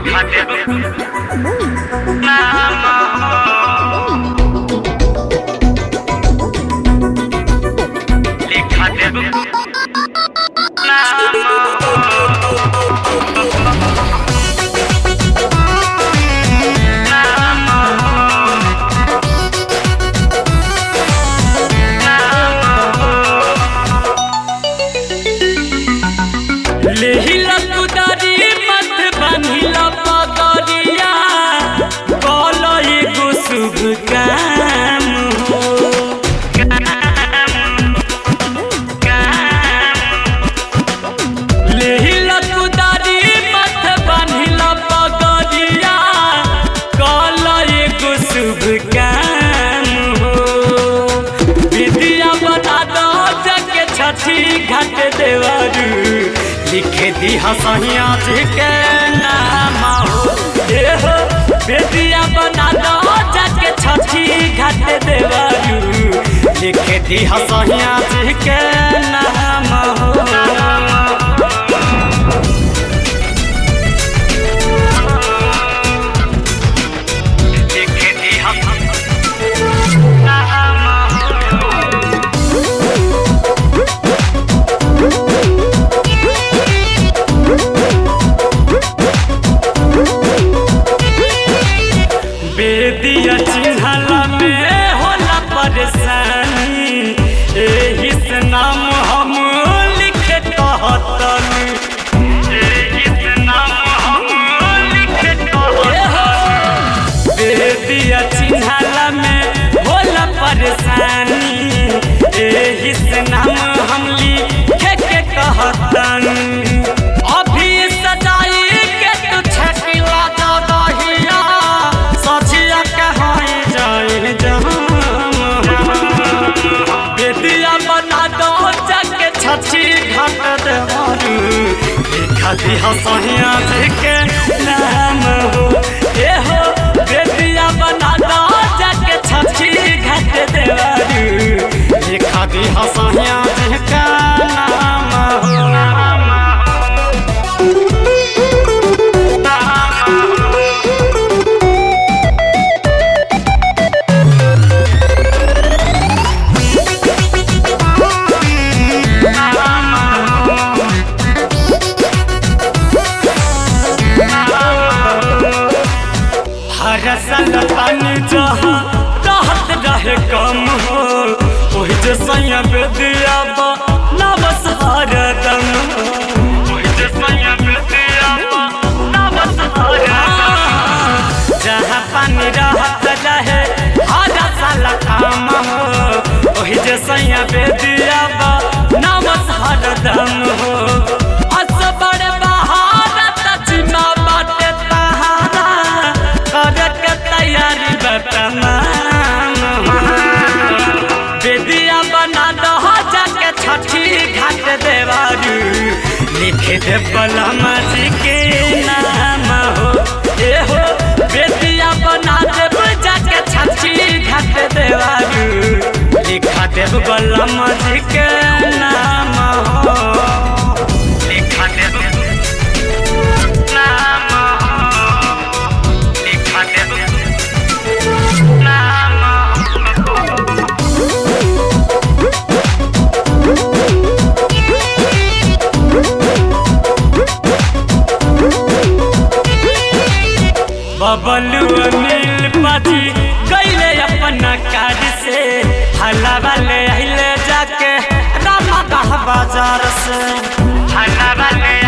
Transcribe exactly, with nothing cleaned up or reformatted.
लिखा देब नाम लिखा देब नाम लेहिला कुदारी मत बनिला पगरिया कल एगो शुभ काम हो लेहिला कुदारी मत बनिला पगरिया कल एगो शुभ काम हो विद्या बता दो जग छठी घाट देवरू लिखे दी हसहिया जी के नाम हो हो बेदिया बना दो जाके छठी घाट देवरू लिखे दी हसहिया जी के नाम हो लिखे दी बेदिया चिन्हला में होला परेशानी एही से नाम हम लिखे कहतनी एही से नाम हम लिखे कहतनी बेदिया चिन्हला में होला परेशानी एही से नाम हम लिखे के कहतनी छठी घाट देवरू लिखा दी हसहिया जी के नाम हो ए हो बेदिया बना दो जाके छठी घाट देवरू लिखा दी हसहिया जी के नाम हो हर साल पानी जहाँ रहत रहे कम हो वही जे सैया बेदिया नवस हर दम वही जे सैया बेदिया नवस हर दम जहाँ पानी रहत रहे हर साल काम हो वही जे सैया बेदिया नवस हर दम हो असबर बहारत चिमा बाटे तहारा करक तैयारी बतमाम बेदिया बना दो जाके छठी घाट देवरू लिखे दे बलम जी के नाम हो ए हो बेदिया बना देब जाके छठी घाट देवरू लिखा देब बलम जी के नाम हो लिखा देब नाम लिखा देब नाम बबलू अनिल पाजी कैले अपना कार से हला वाले अहिले जाके रामा बाजार से हला वाले